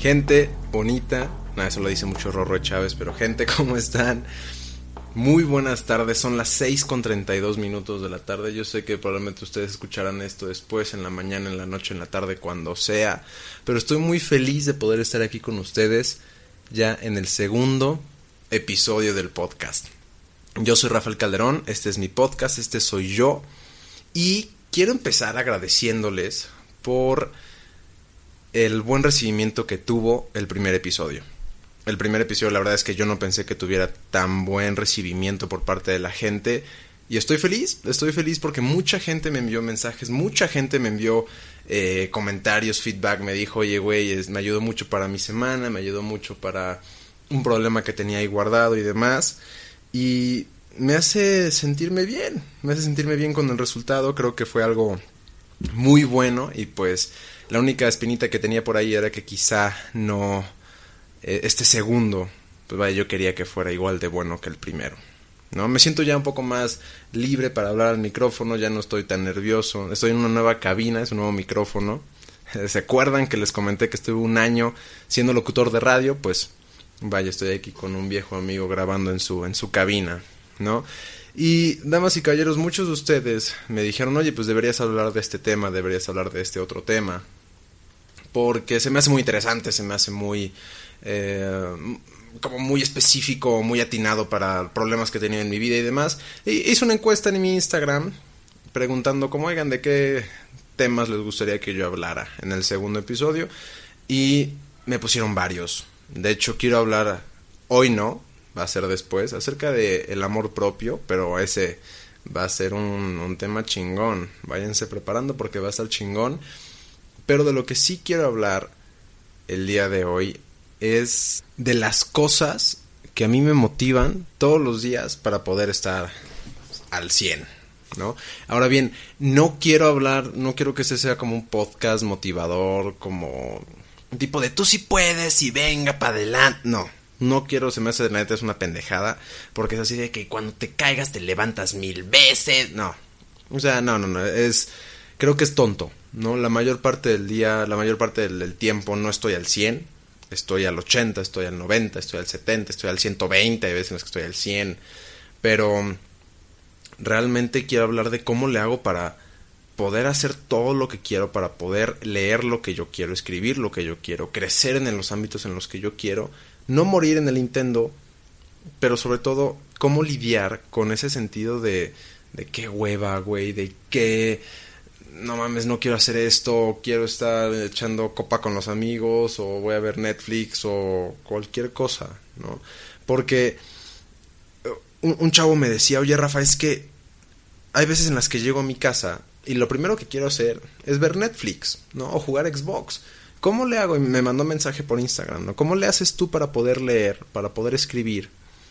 Gente bonita, eso lo dice mucho Rorro Chávez, pero gente, ¿cómo están? Muy buenas tardes, son las 6:32 de la tarde. Yo sé que probablemente ustedes escucharán esto después, en la mañana, en la noche, en la tarde, cuando sea, pero estoy muy feliz de poder estar aquí con ustedes ya en el segundo episodio del podcast. Yo soy Rafael Calderón, este es mi podcast, este soy yo, y quiero empezar agradeciéndoles por el buen recibimiento que tuvo el primer episodio. El primer episodio, la verdad es que yo no pensé que tuviera tan buen recibimiento por parte de la gente, y estoy feliz porque mucha gente me envió mensajes, mucha gente me envió comentarios, feedback, me dijo, oye güey, me ayudó mucho para mi semana, me ayudó mucho para un problema que tenía ahí guardado y demás, y me hace sentirme bien con el resultado. Creo que fue algo muy bueno, y pues la única espinita que tenía por ahí era que quizá no, este segundo, pues vaya, yo quería que fuera igual de bueno que el primero, ¿no? Me siento ya un poco más libre para hablar al micrófono, ya no estoy tan nervioso, estoy en una nueva cabina, es un nuevo micrófono. ¿Se acuerdan que les comenté que estuve un año siendo locutor de radio? Pues vaya, estoy aquí con un viejo amigo grabando en su cabina, ¿no? Y damas y caballeros, muchos de ustedes me dijeron, oye, pues deberías hablar de este tema, deberías hablar de este otro tema, porque se me hace muy interesante, se me hace muy como muy específico, muy atinado para problemas que tenía en mi vida y demás. Y hice una encuesta en mi Instagram preguntando como, oigan, ¿de qué temas les gustaría que yo hablara en el segundo episodio? Y me pusieron varios. De hecho, quiero hablar, hoy no, va a ser después, acerca de el amor propio, pero ese va a ser un tema chingón. Váyanse preparando porque va a estar chingón. Pero de lo que sí quiero hablar el día de hoy es de las cosas que a mí me motivan todos los días para poder estar al 100, ¿no? Ahora bien, no quiero que este sea como un podcast motivador, como un tipo de tú sí puedes y venga para adelante. No quiero, se me hace, la neta es una pendejada, porque es así de que cuando te caigas te levantas 1000 veces. No, o sea, no, creo que es tonto, ¿no? La mayor parte del día, la mayor parte del tiempo no estoy al 100, estoy al 80, estoy al 90, estoy al 70, estoy al 120, hay veces en las que estoy al 100, pero realmente quiero hablar de cómo le hago para poder hacer todo lo que quiero, para poder leer lo que yo quiero, escribir lo que yo quiero, crecer en los ámbitos en los que yo quiero, no morir en el intento, pero sobre todo cómo lidiar con ese sentido de qué hueva, güey, de que no mames, no quiero hacer esto, quiero estar echando copa con los amigos, o voy a ver Netflix, o cualquier cosa, ¿no? Porque un chavo me decía, oye Rafa, es que hay veces en las que llego a mi casa y lo primero que quiero hacer es ver Netflix, ¿no? O jugar Xbox. ¿Cómo le hago? Y me mandó un mensaje por Instagram, ¿no? ¿Cómo le haces tú para poder leer, para poder escribir?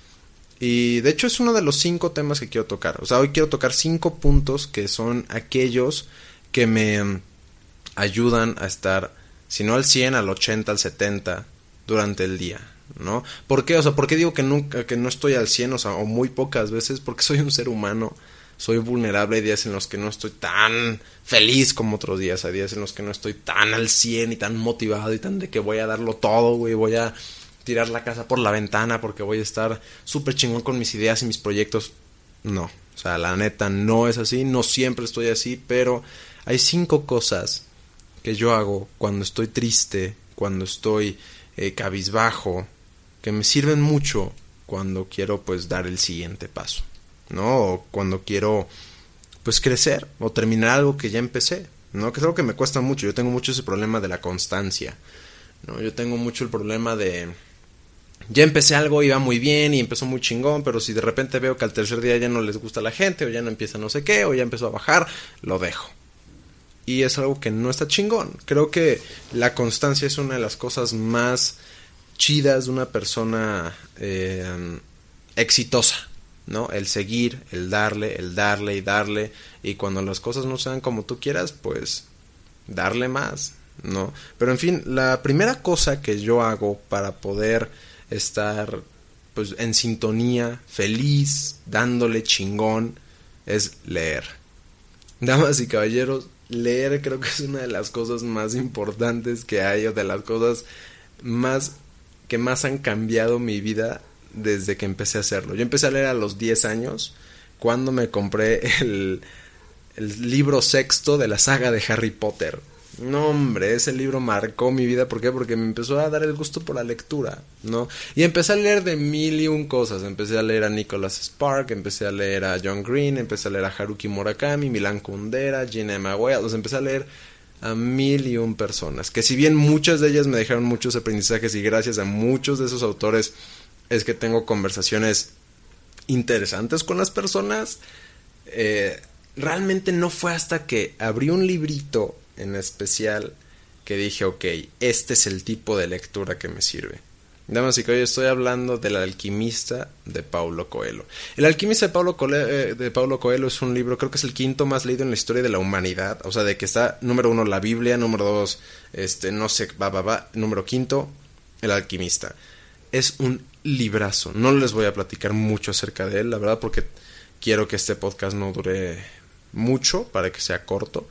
Y de hecho es uno de los 5 temas que quiero tocar. O sea, hoy quiero tocar 5 puntos que son aquellos que me ayudan a estar, si no al 100, al 80, al 70 durante el día, ¿no? ¿Por qué? O sea, ¿por qué digo que no estoy al 100? O sea, o muy pocas veces, porque soy un ser humano, soy vulnerable. Hay días en los que no estoy tan feliz como otros días, hay días en los que no estoy tan al 100 y tan motivado y tan de que voy a darlo todo, güey, voy a tirar la casa por la ventana porque voy a estar súper chingón con mis ideas y mis proyectos. No, o sea, la neta no es así, no siempre estoy así, pero hay 5 cosas que yo hago cuando estoy triste, cuando estoy cabizbajo, que me sirven mucho cuando quiero pues dar el siguiente paso, ¿no? O cuando quiero pues crecer o terminar algo que ya empecé, ¿no? Que es algo que me cuesta mucho. Yo tengo mucho ese problema de la constancia, ¿no? Yo tengo mucho el problema de ya empecé algo, iba muy bien y empezó muy chingón, pero si de repente veo que al tercer día ya no les gusta a la gente, o ya no empieza no sé qué, o ya empezó a bajar, lo dejo. Y es algo que no está chingón. Creo que la constancia es una de las cosas más chidas de una persona exitosa, ¿no? El seguir, el darle y darle, y cuando las cosas no sean como tú quieras, pues darle más, ¿no? Pero en fin, la primera cosa que yo hago para poder estar pues en sintonía, feliz, dándole chingón, es leer. Damas y caballeros, leer creo que es una de las cosas más importantes que hay, o de las cosas que más han cambiado mi vida desde que empecé a hacerlo. Yo empecé a leer a los 10 años, cuando me compré el libro sexto de la saga de Harry Potter. No, hombre, ese libro marcó mi vida. ¿Por qué? Porque me empezó a dar el gusto por la lectura, ¿no? Y empecé a leer de mil y un cosas. Empecé a leer a Nicholas Sparks, empecé a leer a John Green, empecé a leer a Haruki Murakami, Milan Kundera, Gina M. Wells. O sea, empecé a leer a mil y un personas, que si bien muchas de ellas me dejaron muchos aprendizajes, y gracias a muchos de esos autores es que tengo conversaciones interesantes con las personas, realmente no fue hasta que abrí un librito en especial que dije, ok, este es el tipo de lectura que me sirve. Damas y caballeros, estoy hablando del Alquimista de Paulo Coelho. El Alquimista de Paulo Coelho es un libro, creo que es el quinto más leído en la historia de la humanidad. O sea, de que está, número 1, la Biblia, número 2, no sé, número 5, El Alquimista. Es un librazo. No les voy a platicar mucho acerca de él, la verdad, porque quiero que este podcast no dure mucho, para que sea corto.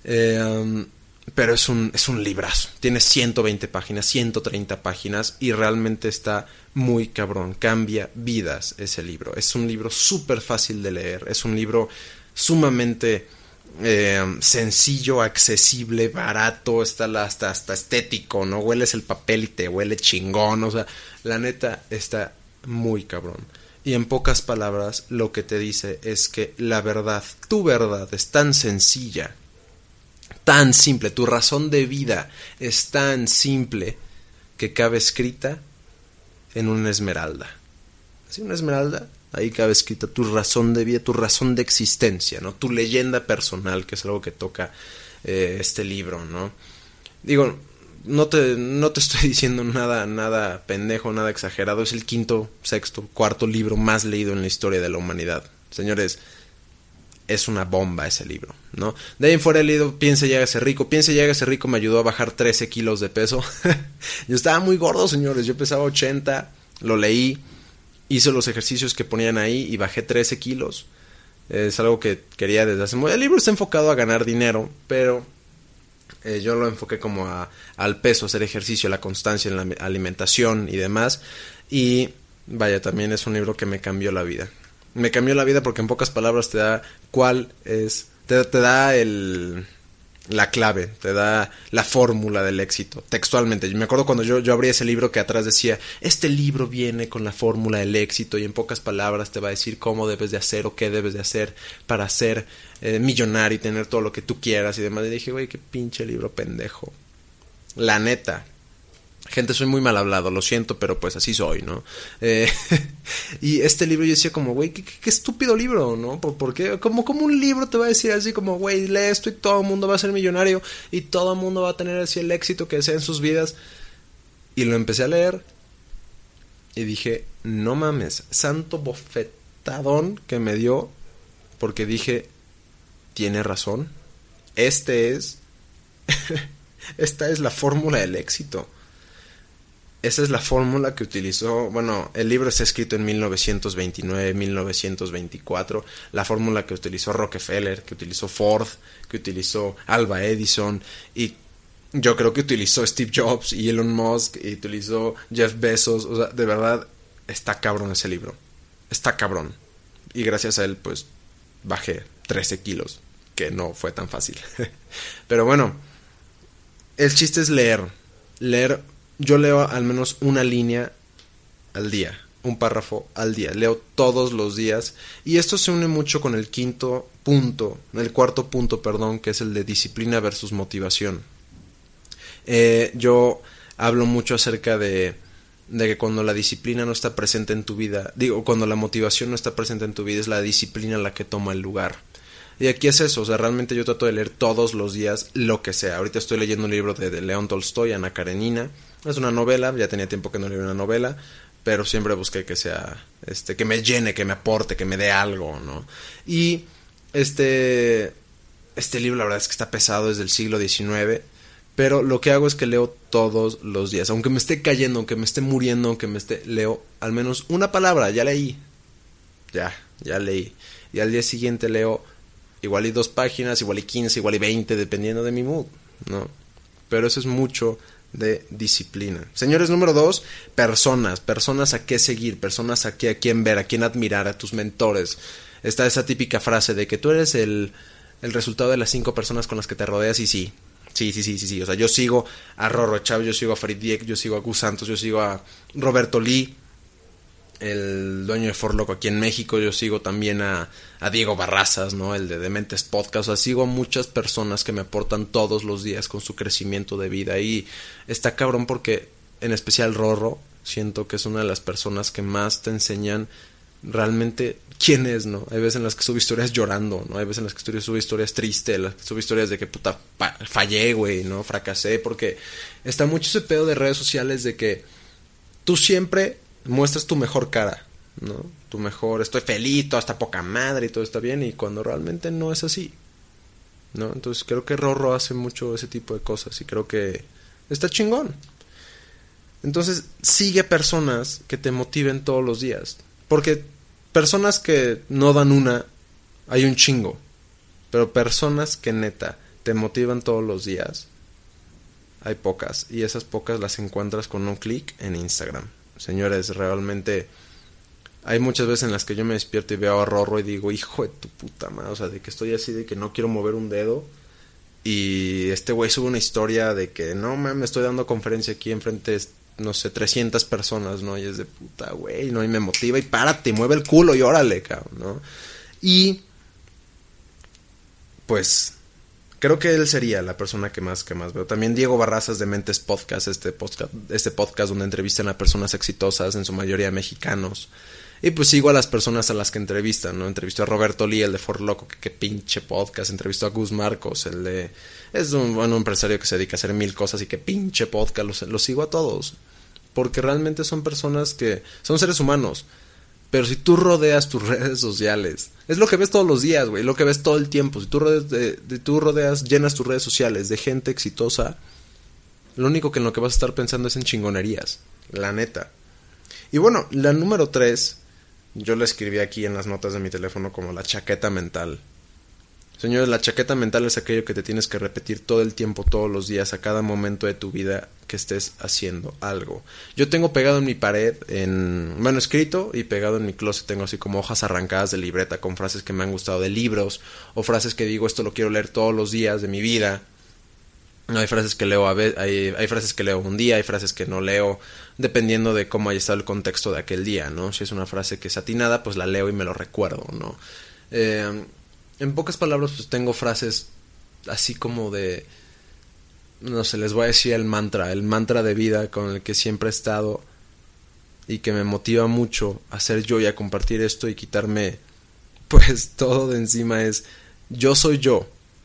Pero es un librazo. Tiene 120 páginas, 130 páginas, y realmente está muy cabrón. Cambia vidas ese libro. Es un libro súper fácil de leer. Es un libro sumamente sencillo, accesible, barato. Está hasta estético, ¿no? Hueles el papel y te huele chingón. O sea, la neta está muy cabrón. Y en pocas palabras, lo que te dice es que la verdad, tu verdad, es tan sencilla, tan simple, tu razón de vida es tan simple, que cabe escrita en una esmeralda. ¿Sí? Una esmeralda, ahí cabe escrita tu razón de vida, tu razón de existencia, ¿no? Tu leyenda personal, que es algo que toca este libro, ¿no? Digo, no te estoy diciendo nada pendejo, nada exagerado. Es el quinto, sexto, cuarto libro más leído en la historia de la humanidad. Señores, es una bomba ese libro, ¿no? De ahí en fuera he leído Piense y hágase rico. Piense y hágase rico me ayudó a bajar 13 kilos de peso. Yo estaba muy gordo, señores. Yo pesaba 80, lo leí, hice los ejercicios que ponían ahí y bajé 13 kilos. Es algo que quería desde hace mucho. El libro está enfocado a ganar dinero, pero yo lo enfoqué como al peso, hacer ejercicio, la constancia en la alimentación y demás. Y vaya, también es un libro que me cambió la vida. Me cambió la vida porque en pocas palabras te da te da la clave, te da la fórmula del éxito, textualmente. Yo me acuerdo cuando yo abrí ese libro que atrás decía, este libro viene con la fórmula del éxito, y en pocas palabras te va a decir cómo debes de hacer o qué debes de hacer para ser millonario y tener todo lo que tú quieras y demás. Y dije, güey, qué pinche libro pendejo. La neta. Gente, soy muy mal hablado, lo siento, pero pues así soy, ¿no? Y este libro yo decía como, güey, qué estúpido libro, ¿no? ¿Por qué? Como un libro te va a decir así como, güey, lee esto y todo el mundo va a ser millonario y todo el mundo va a tener así el éxito que desea en sus vidas. Y lo empecé a leer y dije, no mames, santo bofetadón que me dio, porque dije, tiene razón, esta es la fórmula del éxito. Esa es la fórmula que utilizó, bueno, el libro está escrito en 1929, 1924, la fórmula que utilizó Rockefeller, que utilizó Ford, que utilizó Alva Edison, y yo creo que utilizó Steve Jobs y Elon Musk, y utilizó Jeff Bezos. O sea, de verdad, está cabrón ese libro, está cabrón, y gracias a él, pues, bajé 13 kilos, que no fue tan fácil. Pero bueno, el chiste es leer. Yo leo al menos una línea al día, un párrafo al día. Leo todos los días. Y esto se une mucho con el cuarto punto, que es el de disciplina versus motivación. Yo hablo mucho acerca de que cuando la disciplina no está presente en tu vida, cuando la motivación no está presente en tu vida, es la disciplina la que toma el lugar. Y aquí es eso, o sea, realmente yo trato de leer todos los días lo que sea. Ahorita estoy leyendo un libro de León Tolstoy, Ana Karenina. Es una novela, ya tenía tiempo que no leía una novela, pero siempre busqué que sea, que me llene, que me aporte, que me dé algo, ¿no? Y este libro, la verdad es que está pesado, es del siglo XIX, pero lo que hago es que leo todos los días. Aunque me esté cayendo, aunque me esté muriendo, leo al menos una palabra, ya leí. Ya leí. Y al día siguiente leo igual y 2 páginas, igual y 15, igual y 20, dependiendo de mi mood, ¿no? Pero eso es mucho de disciplina. Señores, número 2, personas a qué seguir, personas a quién ver, a quién admirar, a tus mentores. Está esa típica frase de que tú eres el resultado de las 5 personas con las que te rodeas y sí. O sea, yo sigo a Rorro Chávez, yo sigo a Farid Dieck, yo sigo a Gus Santos, yo sigo a Roberto Lee, el dueño de For Loco aquí en México, yo sigo también a Diego Barrazas, ¿no? El de Dementes Podcast, o sea, sigo a muchas personas que me aportan todos los días con su crecimiento de vida y está cabrón porque, en especial Rorro, siento que es una de las personas que más te enseñan realmente quién es, ¿no? Hay veces en las que sube historias llorando, ¿no? Hay veces en las que sube historias tristes, las que sube historias de que puta fallé, güey, ¿no? Fracasé, porque está mucho ese pedo de redes sociales de que tú siempre muestras tu mejor cara, ¿no? Tu mejor, estoy feliz, todo está poca madre y todo está bien, y cuando realmente no es así, ¿no? Entonces creo que Rorro hace mucho ese tipo de cosas y creo que está chingón. Entonces sigue personas que te motiven todos los días, porque personas que no dan una, hay un chingo. Pero personas que neta te motivan todos los días, hay pocas. Y esas pocas las encuentras con un clic en Instagram. Señores, realmente hay muchas veces en las que yo me despierto y veo a Rorro y digo, hijo de tu puta madre. O sea, de que estoy así, de que no quiero mover un dedo. Y este güey sube una historia de que no mames, estoy dando conferencia aquí enfrente de, no sé, 300 personas, ¿no? Y es de puta, güey, ¿no? Y me motiva y párate, mueve el culo y órale, cabrón, ¿no? Y pues creo que él sería la persona que más veo. También Diego Barrazas de Mentes Podcast, este podcast donde entrevistan a personas exitosas, en su mayoría mexicanos. Y pues sigo a las personas a las que entrevistan, ¿no? Entrevistó a Roberto Lee, el de For Loco, que pinche podcast. Entrevistó a Gus Marcos, es un buen empresario que se dedica a hacer 1000 cosas y que pinche podcast. Los sigo a todos. Porque realmente son personas que son seres humanos. Pero si tú rodeas tus redes sociales, es lo que ves todos los días, güey, lo que ves todo el tiempo. Si tú llenas tus redes sociales de gente exitosa, lo único que en lo que vas a estar pensando es en chingonerías, la neta. Y bueno, la número 3, yo la escribí aquí en las notas de mi teléfono como la chaqueta mental. Señores, la chaqueta mental es aquello que te tienes que repetir todo el tiempo, todos los días, a cada momento de tu vida que estés haciendo algo. Yo tengo pegado en mi pared, escrito y pegado en mi closet, tengo así como hojas arrancadas de libreta con frases que me han gustado de libros, o frases que digo, esto lo quiero leer todos los días de mi vida. Hay frases que leo hay frases que leo un día, hay frases que no leo, dependiendo de cómo haya estado el contexto de aquel día, ¿no? Si es una frase que es atinada, pues la leo y me lo recuerdo, ¿no? En pocas palabras, pues tengo frases así como de, no sé, les voy a decir el mantra de vida con el que siempre he estado y que me motiva mucho a ser yo y a compartir esto y quitarme pues todo de encima es: yo soy yo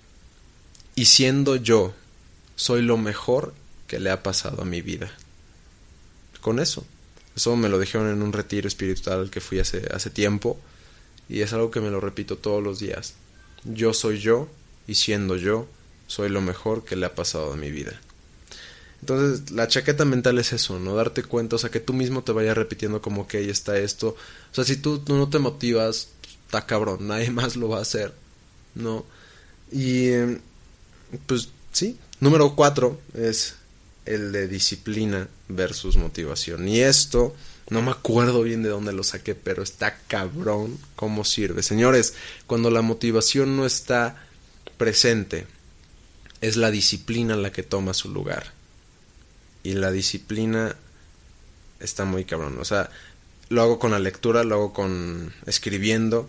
y siendo yo soy lo mejor que le ha pasado a mi vida. Con eso me lo dijeron en un retiro espiritual que fui hace tiempo y es algo que me lo repito todos los días. Yo soy yo y siendo yo soy lo mejor que le ha pasado a mi vida. Entonces la chaqueta mental es eso, ¿no? Darte cuenta, o sea, que tú mismo te vayas repitiendo como que ahí está esto. O sea, si tú no te motivas, está cabrón, nadie más lo va a hacer, ¿no? Y pues sí. Número 4 es el de disciplina versus motivación. Y esto no me acuerdo bien de dónde lo saqué, pero está cabrón cómo sirve. Señores, cuando la motivación no está presente, es la disciplina la que toma su lugar. Y la disciplina está muy cabrón. O sea, lo hago con la lectura, lo hago con escribiendo.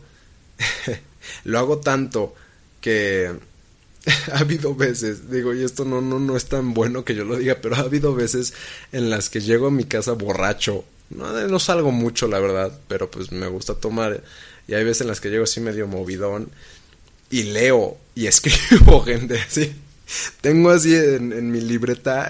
Lo hago tanto que ha habido veces, digo, y esto no es tan bueno que yo lo diga, pero ha habido veces en las que llego a mi casa borracho. No salgo mucho, la verdad, pero pues me gusta tomar. Y hay veces en las que llego así medio movidón y leo y escribo, gente, así. Tengo así en mi libreta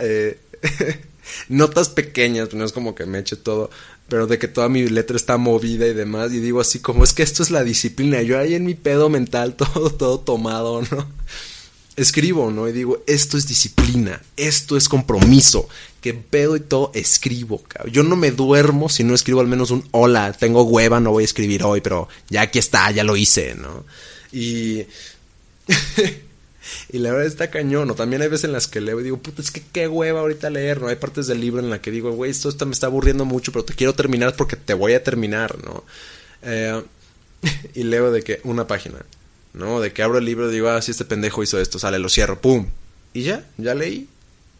notas pequeñas, no es como que me eche todo, pero de que toda mi letra está movida y demás, y digo así como, es que esto es la disciplina. Yo ahí en mi pedo mental, todo tomado, ¿no? Escribo, ¿no? Y digo, esto es disciplina, esto es compromiso, que pedo y todo, escribo, cabrón. Yo no me duermo si no escribo al menos un hola, tengo hueva, no voy a escribir hoy, pero ya aquí está, ya lo hice, ¿no? Y Y la verdad está cañón. O también hay veces en las que leo y digo, puta, es que qué hueva ahorita leer, ¿no? Hay partes del libro en la que digo, güey, esto me está aburriendo mucho, pero te quiero terminar porque te voy a terminar, ¿no? Y leo de que una página, ¿no? De que abro el libro y digo, ah, sí, este pendejo hizo esto, sale, lo cierro, pum. Y ya leí.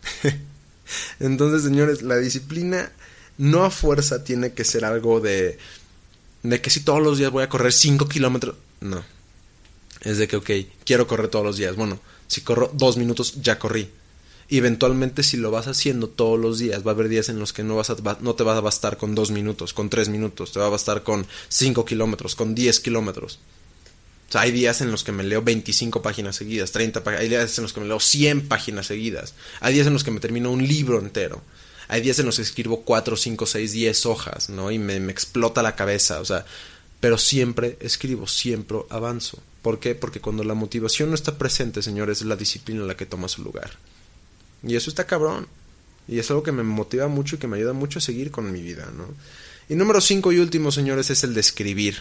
Entonces, señores, la disciplina no a fuerza tiene que ser algo de que si todos los días voy a correr 5 kilómetros. No. Es de que, ok, quiero correr todos los días. Bueno, si corro 2 minutos, ya corrí. Y eventualmente, si lo vas haciendo todos los días, va a haber días en los que no te va a bastar con 2 minutos, con 3 minutos. Te va a bastar con 5 kilómetros, con 10 kilómetros. O sea, hay días en los que me leo 25 páginas seguidas, 30 páginas. Hay días en los que me leo 100 páginas seguidas. Hay días en los que me termino un libro entero. Hay días en los que escribo 4, 5, 6, 10 hojas, ¿no? Y me explota la cabeza, o sea... Pero siempre escribo, siempre avanzo. ¿Por qué? Porque cuando la motivación no está presente, señores, es la disciplina la que toma su lugar. Y eso está cabrón. Y es algo que me motiva mucho y que me ayuda mucho a seguir con mi vida, ¿no? Y número 5 y último, señores, es el de escribir.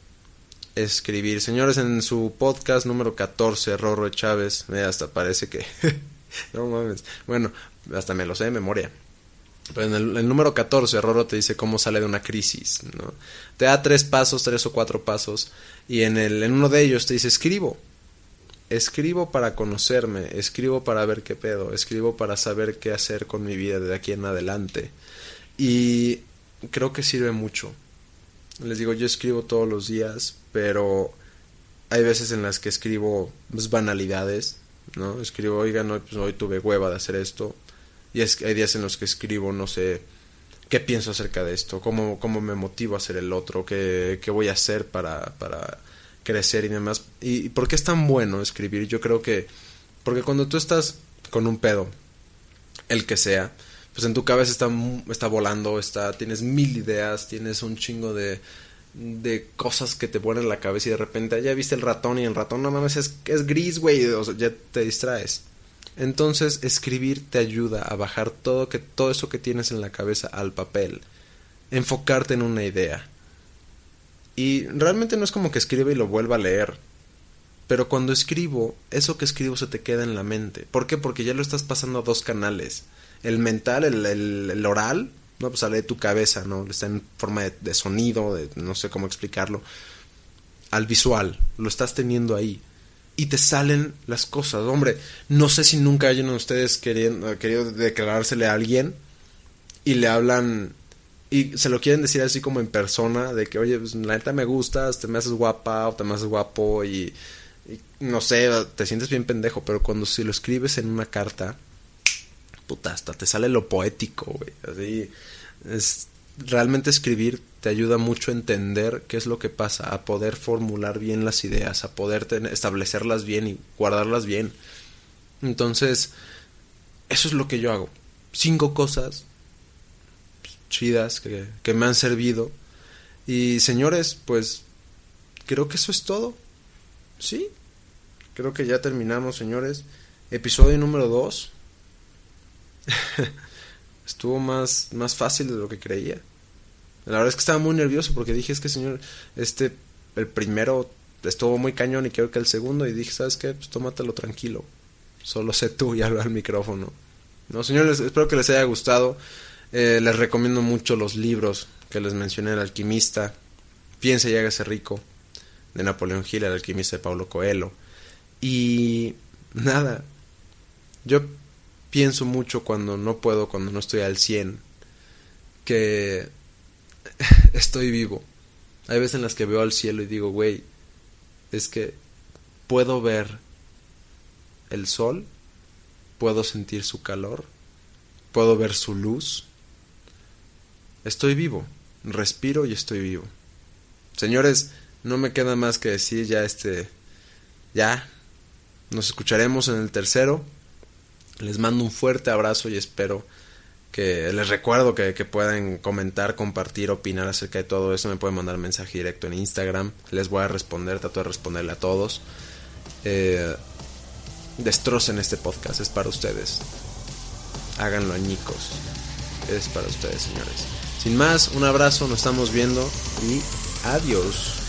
Escribir. Señores, en su podcast número 14, Rorro Chávez, hasta parece que... no mames. Bueno, hasta me lo sé de memoria. Pero en el número 14, Rorro te dice cómo sale de una crisis, ¿no? Te da 3 o 4 pasos. Y en uno de ellos te dice, escribo. Escribo para conocerme. Escribo para ver qué pedo. Escribo para saber qué hacer con mi vida de aquí en adelante. Y creo que sirve mucho. Les digo, yo escribo todos los días, pero hay veces en las que escribo banalidades, ¿no? Escribo, oigan, hoy tuve hueva de hacer esto. Y hay días en los que escribo, no sé, qué pienso acerca de esto, cómo me motivo a hacer el otro, qué voy a hacer para crecer y demás. ¿Y por qué es tan bueno escribir? Yo creo que porque cuando tú estás con un pedo, el que sea, pues en tu cabeza está volando, tienes 1000 ideas, tienes un chingo de cosas que te ponen en la cabeza y de repente ya viste el ratón y el ratón no mames es gris, güey, o sea, ya te distraes. Entonces escribir te ayuda a bajar todo eso que tienes en la cabeza al papel, enfocarte en una idea. Y realmente no es como que escriba y lo vuelva a leer, pero cuando escribo, eso que escribo se te queda en la mente. ¿Por qué? Porque ya lo estás pasando a 2 canales. El mental, el oral, no, pues sale de tu cabeza, ¿no? Está en forma de sonido, no sé cómo explicarlo. Al visual, lo estás teniendo ahí. Y te salen las cosas. Hombre, no sé si nunca hayan ustedes querido declarársele a alguien y le hablan y se lo quieren decir así como en persona, de que, oye, pues la neta me gustas, te me haces guapa o te me haces guapo y no sé, te sientes bien pendejo, pero cuando si lo escribes en una carta, puta, hasta te sale lo poético, güey. Así realmente escribir te ayuda mucho a entender qué es lo que pasa, a poder formular bien las ideas, a poder establecerlas bien y guardarlas bien. Entonces, eso es lo que yo hago. 5 cosas chidas que me han servido. Y señores, pues creo que eso es todo. Sí, creo que ya terminamos, señores. Episodio número 2. Estuvo más fácil de lo que creía. La verdad es que estaba muy nervioso porque dije, es que señor, el primero estuvo muy cañón y quiero que el segundo, y dije, ¿sabes qué? Pues tómatelo tranquilo. Solo sé tú y habla al micrófono. No, señores, espero que les haya gustado. Les recomiendo mucho los libros que les mencioné, El alquimista, Piensa y hágase rico, de Napoleón Hill, El alquimista de Paulo Coelho. Y nada, yo pienso mucho cuando no estoy al 100, que estoy vivo. Hay veces en las que veo al cielo y digo, güey, es que puedo ver el sol, puedo sentir su calor, puedo ver su luz. Estoy vivo, respiro y estoy vivo. Señores, no me queda más que decir ya nos escucharemos en el tercero. Les mando un fuerte abrazo y espero que les recuerdo que pueden comentar, compartir, opinar acerca de todo eso. Me pueden mandar mensaje directo en Instagram. Les voy a responder, trato de responderle a todos. Destrocen este podcast, es para ustedes. Háganlo añicos. Es para ustedes, señores. Sin más, un abrazo, nos estamos viendo y adiós.